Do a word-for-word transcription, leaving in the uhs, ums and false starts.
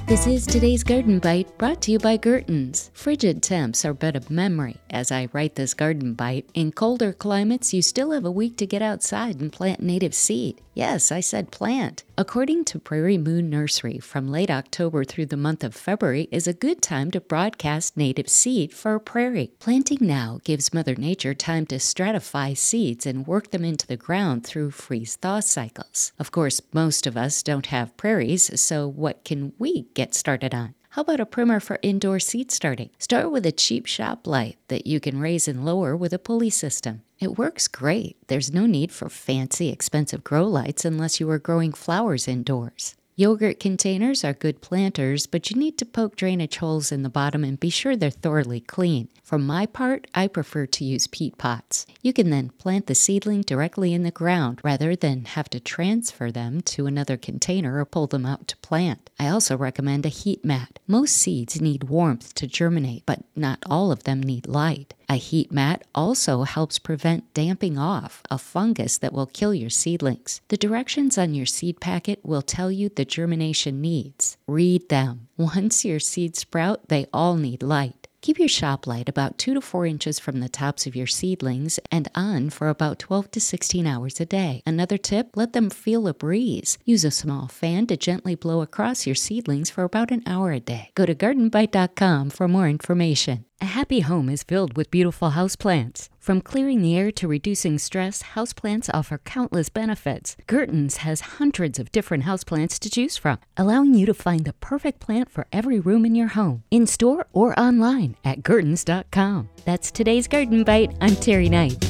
This is today's Garden Bite, brought to you by Gertens. Frigid temps are but a memory as I write this Garden Bite. In colder climates, you still have a week to get outside and plant native seed. Yes, I said plant. According to Prairie Moon Nursery, from late October through the month of February is a good time to broadcast native seed for a prairie. Planting now gives Mother Nature time to stratify seeds and work them into the ground through freeze-thaw cycles. Of course, most of us don't have prairies, so what can we get started on? How about a primer for indoor seed starting? Start with a cheap shop light that you can raise and lower with a pulley system. It works great. There's no need for fancy, expensive grow lights unless you are growing flowers indoors. Yogurt containers are good planters, but you need to poke drainage holes in the bottom and be sure they're thoroughly clean. For my part, I prefer to use peat pots. You can then plant the seedling directly in the ground rather than have to transfer them to another container or pull them out to plant. I also recommend a heat mat. Most seeds need warmth to germinate, but not all of them need light. A heat mat also helps prevent damping off, a fungus that will kill your seedlings. The directions on your seed packet will tell you the germination needs. Read them. Once your seeds sprout, they all need light. Keep your shop light about two to four inches from the tops of your seedlings and on for about twelve to sixteen hours a day. Another tip, let them feel a breeze. Use a small fan to gently blow across your seedlings for about an hour a day. Go to garden bite dot com for more information. A happy home is filled with beautiful houseplants. From clearing the air to reducing stress, houseplants offer countless benefits. Gertens has hundreds of different houseplants to choose from, allowing you to find the perfect plant for every room in your home, in store or online at gertens dot com. That's today's Garden Bite. I'm Terry Knight.